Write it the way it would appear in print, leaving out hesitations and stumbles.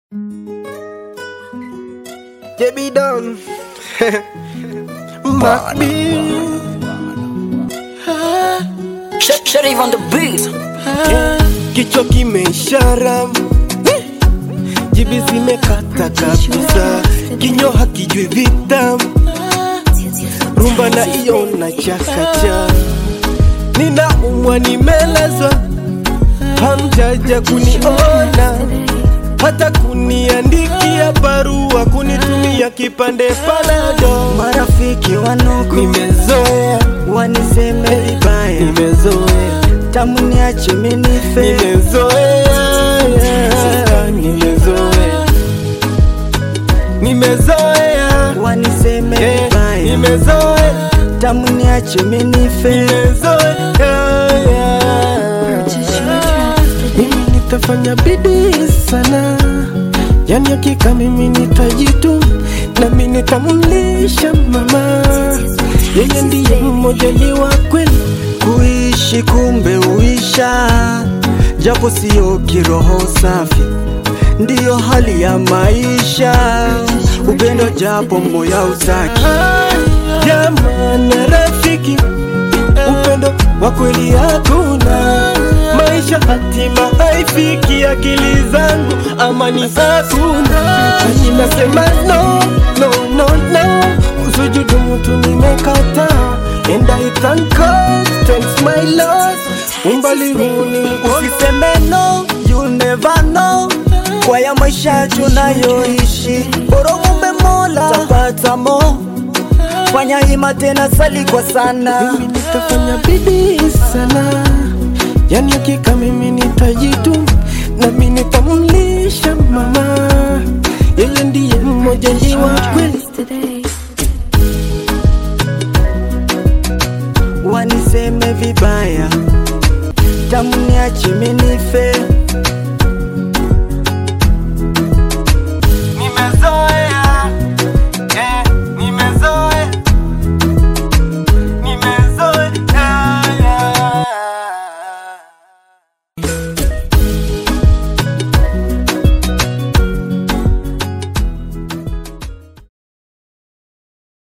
JB Don Macbee Sharif on the beat. kichwa kimeshara, jibi zimekata kabisa, kinyo hakijui vitamu, rumba na iyo na chakacha. Nina umwa nimelazwa, hamjaja kuniona, hata kuniandikia barua, kunitumia kipande palado. Marafiki wanuku Nimezoea, waniseme vibaya, nimezoea, tamu niache minife. nimezoea, nimezoea, nimezoea, Waniseme vibaya, nimezoea, tamu niache minife. nimezoea. Mimi nitafanya bidii sana, yani hakika mimi nitajitu, na mimi nitamlisha mama, yeye ndiye mmoja ni wa kweli. Kuishi kumbe uisha, japo sio kiroho safi, ndiyo hali ya maisha. Upendo japo moya usaki, Jamani rafiki, upendo wa kweli hakuna, maisha hatima haifiki, akili zangu amani hakuna. Mimi nasema no, no, no, no, usujudu mtu nimekataa, and I thank God, thanks my Lord, umbali huu ni usiseme no, you'll never know. Kwa ya maisha tunayoishi, bora muombe Mola tapata mo. Fanya hima tena, sali kwa sana. mimi nitafanya bidii sana, yani hakika mimi nitajitu, na mimi nitamlisha mama, yeye ndiye mmoja ni wa kweli. Waniseme vibaya, tamu niache minife.